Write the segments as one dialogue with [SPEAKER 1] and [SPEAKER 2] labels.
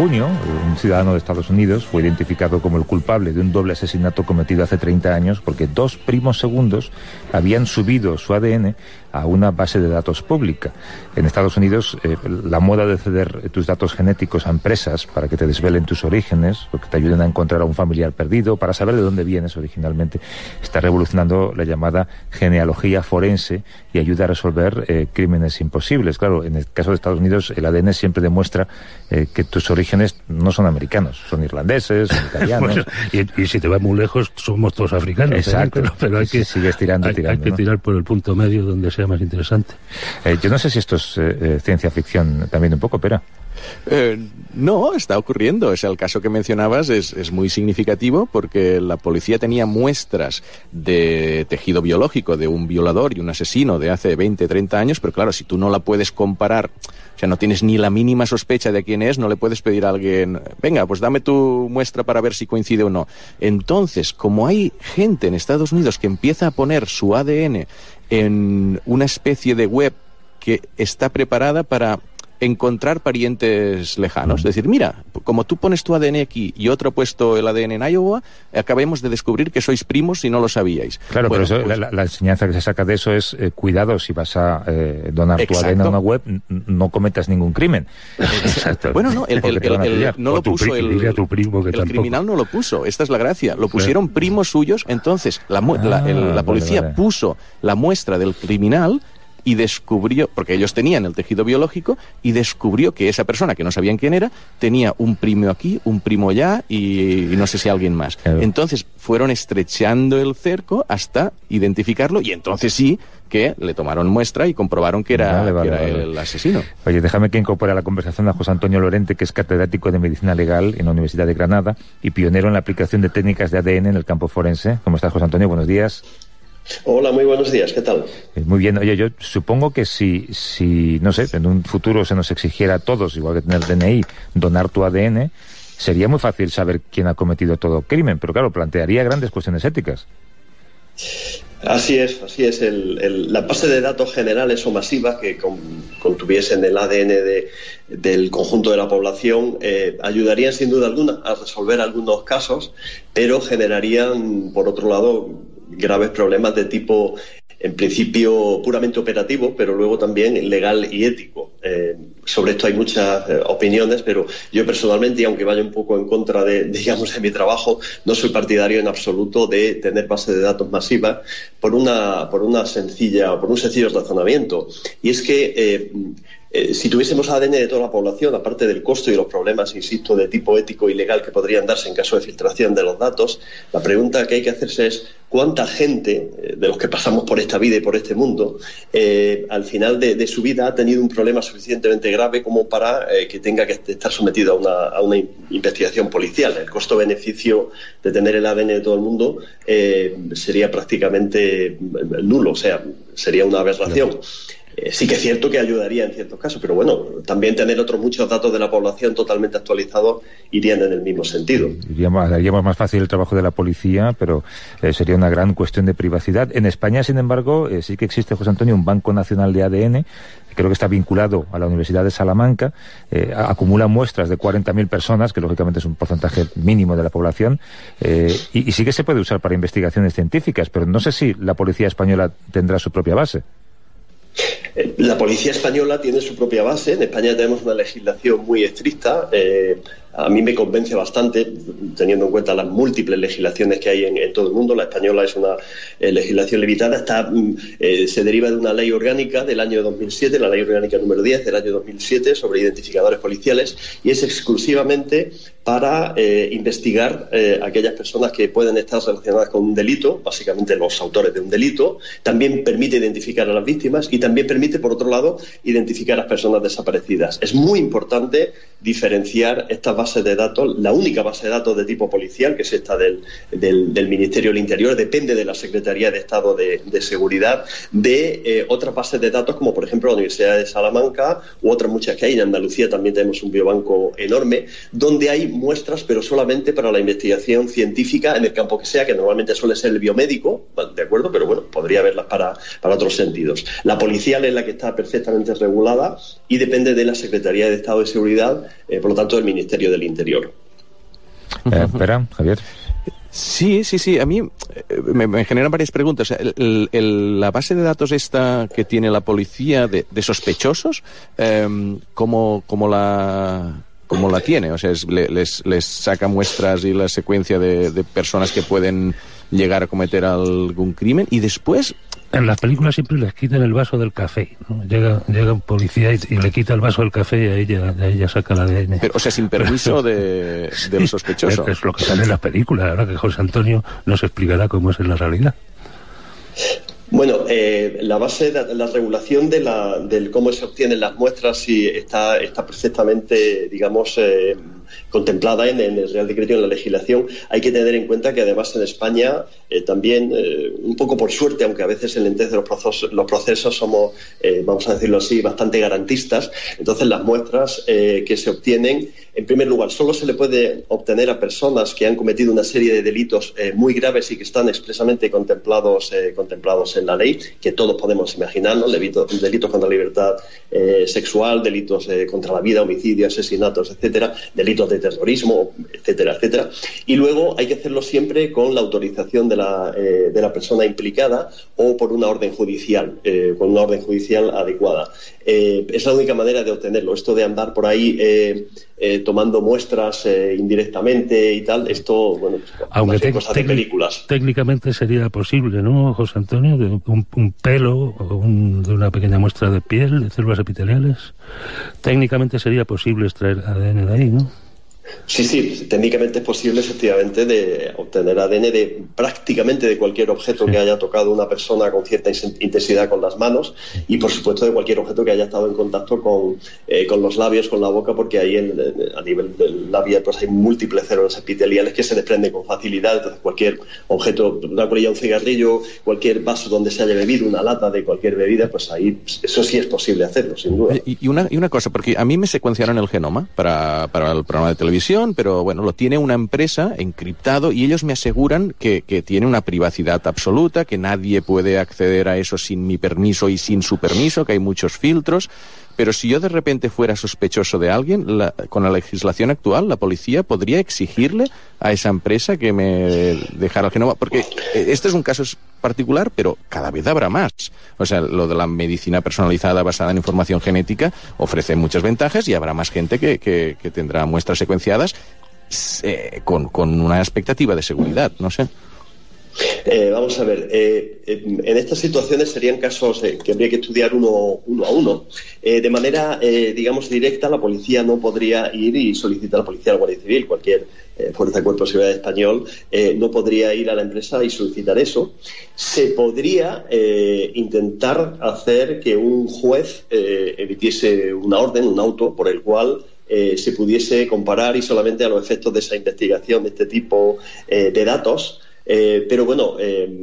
[SPEAKER 1] junio, un ciudadano de Estados Unidos fue identificado como el culpable de un doble asesinato cometido hace 30 años porque 2 primos segundos habían subido su ADN a una base de datos pública. En Estados Unidos, la moda de ceder tus datos genéticos a empresas para que te desvelen tus orígenes, o que te ayuden a encontrar a un familiar perdido, para saber de dónde vienes originalmente, está revolucionando la llamada genealogía forense y ayuda a resolver crímenes imposibles. Claro, en el caso de Estados Unidos, el ADN siempre demuestra que tus orígenes no son americanos, son irlandeses, son italianos.
[SPEAKER 2] Bueno, y si te vas muy lejos, somos todos africanos.
[SPEAKER 1] Exacto.
[SPEAKER 2] Pero hay que,
[SPEAKER 1] sigues tirando,
[SPEAKER 2] hay que tirar por el punto medio donde sea más interesante.
[SPEAKER 1] Yo no sé si esto es ciencia ficción también un poco, Pera.
[SPEAKER 3] No, está ocurriendo. O sea, el caso que mencionabas es muy significativo porque la policía tenía muestras de tejido biológico de un violador y un asesino de hace 20, 30 años, pero claro, si tú no la puedes comparar, o sea, no tienes ni la mínima sospecha de quién es, no le puedes pedir a alguien, venga, pues dame tu muestra para ver si coincide o no. Entonces, como hay gente en Estados Unidos que empieza a poner su ADN en una especie de web que está preparada para encontrar parientes lejanos. Es decir, mira, como tú pones tu ADN aquí y otro ha puesto el ADN en Iowa, acabemos de descubrir que sois primos si no lo sabíais.
[SPEAKER 1] Claro, bueno, pero eso, pues, la enseñanza que se saca de eso es cuidado, si vas a donar tu ADN a una web, no cometas ningún crimen.
[SPEAKER 3] Exacto. Bueno, no, no lo puso el criminal, no lo puso. Esta es la gracia. Lo pusieron primos suyos. Entonces, la policía puso la muestra del criminal y descubrió, porque ellos tenían el tejido biológico, y descubrió que esa persona, que no sabían quién era, tenía un primo aquí, un primo allá y no sé si alguien más. Claro. Entonces fueron estrechando el cerco hasta identificarlo y entonces sí que le tomaron muestra y comprobaron que era el asesino.
[SPEAKER 1] Oye, déjame que incorpore a la conversación a José Antonio Lorente, que es catedrático de Medicina Legal en la Universidad de Granada y pionero en la aplicación de técnicas de ADN en el campo forense. ¿Cómo estás, José Antonio? Buenos días.
[SPEAKER 4] Hola, muy buenos días, ¿qué tal?
[SPEAKER 1] Muy bien. Oye, yo supongo que si no sé, en un futuro se nos exigiera a todos, igual que tener DNI, donar tu ADN, sería muy fácil saber quién ha cometido todo crimen, pero claro, plantearía grandes cuestiones éticas.
[SPEAKER 4] Así es. La base de datos generales o masivas que contuviesen el ADN del conjunto de la población ayudarían sin duda alguna a resolver algunos casos, pero generarían, por otro lado, graves problemas de tipo, en principio, puramente operativo, pero luego también legal y ético. Sobre esto hay muchas opiniones, pero yo personalmente, y aunque vaya un poco en contra de mi trabajo, no soy partidario en absoluto de tener bases de datos masivas por un sencillo razonamiento. Y es que si tuviésemos ADN de toda la población, aparte del costo y los problemas, insisto, de tipo ético y legal que podrían darse en caso de filtración de los datos, la pregunta que hay que hacerse es cuánta gente de los que pasamos por esta vida y por este mundo al final de su vida ha tenido un problema suficientemente grave como para que tenga que estar sometido a una investigación policial. El costo-beneficio de tener el ADN de todo el mundo sería prácticamente nulo, o sea, sería una aberración. Sí que es cierto que ayudaría en ciertos casos, pero bueno, también tener otros muchos datos de la población totalmente actualizados irían en el mismo sentido.
[SPEAKER 1] Haríamos más fácil el trabajo de la policía, pero sería una gran cuestión de privacidad. En España, sin embargo, sí que existe, José Antonio, un Banco Nacional de ADN, creo que está vinculado a la Universidad de Salamanca, acumula muestras de 40.000 personas, que lógicamente es un porcentaje mínimo de la población, y sí que se puede usar para investigaciones científicas, pero no sé si la policía española tendrá su propia base.
[SPEAKER 4] La policía española tiene su propia base. En España tenemos una legislación muy estricta. A mí me convence bastante, teniendo en cuenta las múltiples legislaciones que hay en todo el mundo. La española es una legislación limitada. Se deriva de una ley orgánica del año 2007, la ley orgánica número 10 del año 2007 sobre identificadores policiales, y es exclusivamente para investigar aquellas personas que pueden estar relacionadas con un delito, básicamente los autores de un delito. También permite identificar a las víctimas y también permite, por otro lado, identificar a las personas desaparecidas. Es muy importante diferenciar estas bases de datos. La única base de datos de tipo policial, que es esta del Ministerio del Interior, depende de la Secretaría de Estado de Seguridad, de otras bases de datos, como por ejemplo la Universidad de Salamanca u otras muchas que hay. En Andalucía también tenemos un biobanco enorme, donde hay muestras, pero solamente para la investigación científica en el campo que sea, que normalmente suele ser el biomédico, ¿de acuerdo? Pero bueno, podría haberlas para otros sentidos. La policial es la que está perfectamente regulada y depende de la Secretaría de Estado de Seguridad, por lo tanto del Ministerio del Interior.
[SPEAKER 1] Espera, Javier.
[SPEAKER 3] Sí. A mí me generan varias preguntas. La base de datos esta que tiene la policía de sospechosos, ¿cómo la tiene? O sea, les saca muestras y la secuencia de personas que pueden llegar a cometer algún crimen, y después...
[SPEAKER 2] En las películas siempre les quitan el vaso del café, ¿no? Llega un policía y le quita el vaso del café y ahí ya saca el ADN.
[SPEAKER 3] Pero, o sea, sin permiso de los sospechosos.
[SPEAKER 2] Es lo que sale en las películas. Ahora que José Antonio nos explicará cómo es en la realidad.
[SPEAKER 4] Bueno, la regulación del cómo se obtienen las muestras sí está perfectamente, digamos, contemplada en el Real Decreto y en la legislación. Hay que tener en cuenta que además en España también, un poco por suerte, aunque a veces en el de los procesos somos, vamos a decirlo así, bastante garantistas, entonces las muestras que se obtienen, en primer lugar, solo se le puede obtener a personas que han cometido una serie de delitos muy graves y que están expresamente contemplados en la ley, que todos podemos imaginarnos, delitos contra la libertad sexual, delitos contra la vida, homicidios, asesinatos, etcétera, delitos de terrorismo, etcétera, etcétera. Y luego hay que hacerlo siempre con la autorización de la persona implicada o por una orden judicial, adecuada. Es la única manera de obtenerlo. Esto de andar por ahí tomando muestras indirectamente y tal, esto, bueno,
[SPEAKER 2] aunque
[SPEAKER 4] cosas de películas.
[SPEAKER 2] Técnicamente sería posible, ¿no, José Antonio? De un pelo o de una pequeña muestra de piel, de células epiteliales. Técnicamente sería posible extraer ADN de ahí, ¿no?
[SPEAKER 4] Sí, técnicamente es posible, efectivamente, de obtener ADN de prácticamente de cualquier objeto que haya tocado una persona con cierta intensidad con las manos, y por supuesto de cualquier objeto que haya estado en contacto con los labios, con la boca, porque ahí a nivel del labial pues hay múltiples células epiteliales que se desprenden con facilidad. Entonces cualquier objeto, una colilla, un cigarrillo, cualquier vaso donde se haya bebido, una lata de cualquier bebida, pues ahí eso sí es posible hacerlo, sin duda.
[SPEAKER 3] Y una cosa, porque a mí me secuenciaron el genoma para el programa de televisión, pero bueno, lo tiene una empresa encriptado, y ellos me aseguran que tiene una privacidad absoluta, que nadie puede acceder a eso sin mi permiso y sin su permiso, que hay muchos filtros. Pero si yo de repente fuera sospechoso de alguien, con la legislación actual, la policía podría exigirle a esa empresa que me dejara el genoma, porque este es un caso particular, pero cada vez habrá más. O sea, lo de la medicina personalizada basada en información genética ofrece muchas ventajas, y habrá más gente que tendrá muestras secuenciadas con una expectativa de seguridad, no sé.
[SPEAKER 4] Vamos a ver, en estas situaciones serían casos que habría que estudiar uno a uno. De manera, digamos, directa, la policía no podría ir y solicitar a la policía, a la Guardia Civil, cualquier fuerza de cuerpo de seguridad español, no podría ir a la empresa y solicitar eso. Se podría intentar hacer que un juez emitiese una orden, un auto, por el cual se pudiese comparar, y solamente a los efectos de esa investigación de este tipo de datos. Pero bueno,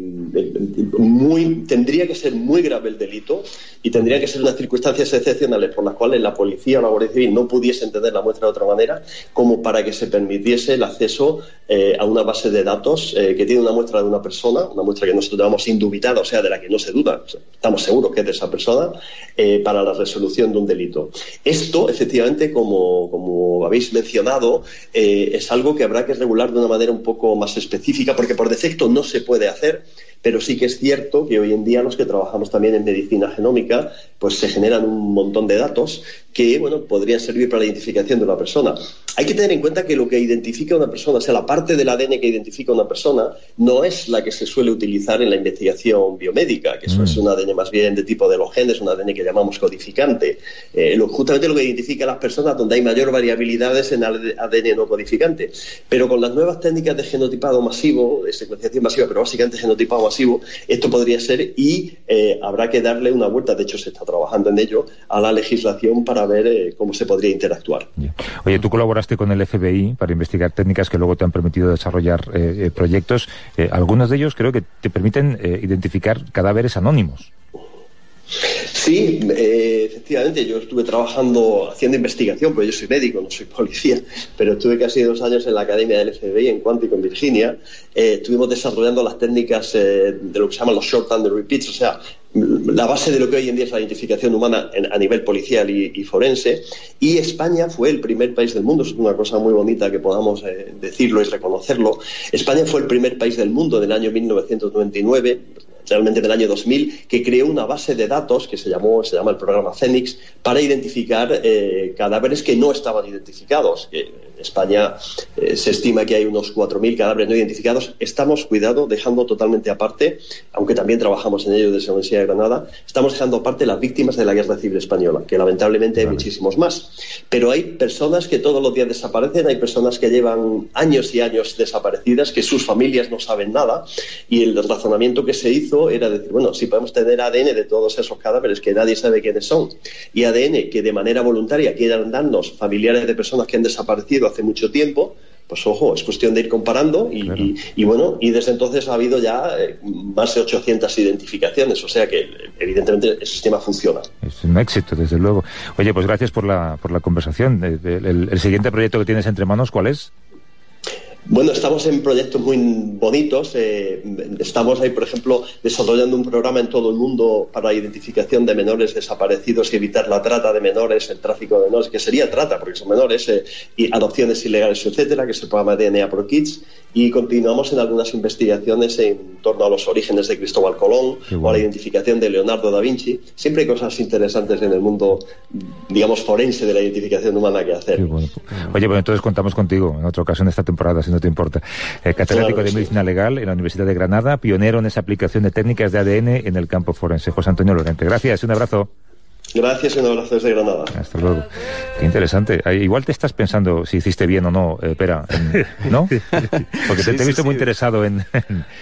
[SPEAKER 4] tendría que ser muy grave el delito, y tendría que ser unas circunstancias excepcionales por las cuales la policía o la Guardia Civil no pudiese entender la muestra de otra manera, como para que se permitiese el acceso a una base de datos que tiene una muestra de una persona, una muestra que nosotros llamamos indubitada, o sea, de la que no se duda, o sea, estamos seguros que es de esa persona, para la resolución de un delito. Esto, efectivamente, como habéis mencionado, es algo que habrá que regular de una manera un poco más específica, porque por defecto no se puede hacer, pero sí que es cierto que hoy en día los que trabajamos también en medicina genómica, pues se generan un montón de datos que, bueno, podrían servir para la identificación de una persona. Hay que tener en cuenta que lo que identifica a una persona, o sea, la parte del ADN que identifica a una persona, no es la que se suele utilizar en la investigación biomédica, que eso es un ADN más bien de tipo de los genes, un ADN que llamamos codificante. Justamente lo que identifica a las personas donde hay mayor variabilidad es en ADN no codificante. Pero con las nuevas técnicas de genotipado masivo, de secuenciación masiva, pero básicamente genotipado masivo, esto podría ser, y habrá que darle una vuelta, de hecho se está trabajando en ello, a la legislación para ver cómo se podría interactuar.
[SPEAKER 1] Oye, tú colaboraste con el FBI para investigar técnicas que luego te han permitido desarrollar proyectos. Algunos de ellos creo que te permiten identificar cadáveres anónimos.
[SPEAKER 4] Sí, efectivamente, yo estuve trabajando, haciendo investigación, porque yo soy médico, no soy policía, pero estuve casi 2 años en la Academia del FBI en Quantico, en Virginia. Estuvimos desarrollando las técnicas de lo que se llaman los short and repeats, o sea, la base de lo que hoy en día es la identificación humana a nivel policial y forense. Y España fue el primer país del mundo, es una cosa muy bonita que podamos decirlo y reconocerlo. España fue el primer país del mundo en el año 1999, realmente en el año 2000, que creó una base de datos que se llama el programa Fénix, para identificar cadáveres que no estaban identificados. En España se estima que hay unos 4.000 cadáveres no identificados. Estamos, cuidado, dejando totalmente aparte, aunque también trabajamos en ello desde la Universidad de Granada, estamos dejando aparte las víctimas de la Guerra Civil Española, que lamentablemente hay muchísimos más. Pero hay personas que todos los días desaparecen, hay personas que llevan años y años desaparecidas, que sus familias no saben nada, y el razonamiento que se hizo era decir, bueno, si podemos tener ADN de todos esos cadáveres que nadie sabe quiénes son, y ADN que de manera voluntaria quieran darnos familiares de personas que han desaparecido hace mucho tiempo, pues ojo, es cuestión de ir comparando y bueno, y desde entonces ha habido ya más de 800 identificaciones, o sea que evidentemente el sistema funciona. Es
[SPEAKER 1] un éxito, desde luego. Oye, pues gracias por la conversación. El siguiente proyecto que tienes entre manos, ¿cuál es?
[SPEAKER 4] Bueno, estamos en proyectos muy bonitos. Estamos ahí, por ejemplo, desarrollando un programa en todo el mundo para la identificación de menores desaparecidos y evitar la trata de menores, el tráfico de menores, que sería trata porque son menores, y adopciones ilegales, etcétera, que es el programa DNA Pro Kids. Y continuamos en algunas investigaciones en torno a los orígenes de Cristóbal Colón o a la identificación de Leonardo da Vinci. Siempre hay cosas interesantes en el mundo, digamos, forense de la identificación humana que hacer.
[SPEAKER 1] Bueno. Oye, pues entonces contamos contigo en otra ocasión esta temporada, si no te importa. Catedrático de Medicina Legal en la Universidad de Granada, pionero en esa aplicación de técnicas de ADN en el campo forense. José Antonio Lorente, gracias, un abrazo.
[SPEAKER 4] Gracias y un abrazo desde Granada.
[SPEAKER 1] Hasta luego. Qué interesante. Igual te estás pensando si hiciste bien o no, Pera, ¿no? Porque te he visto muy interesado en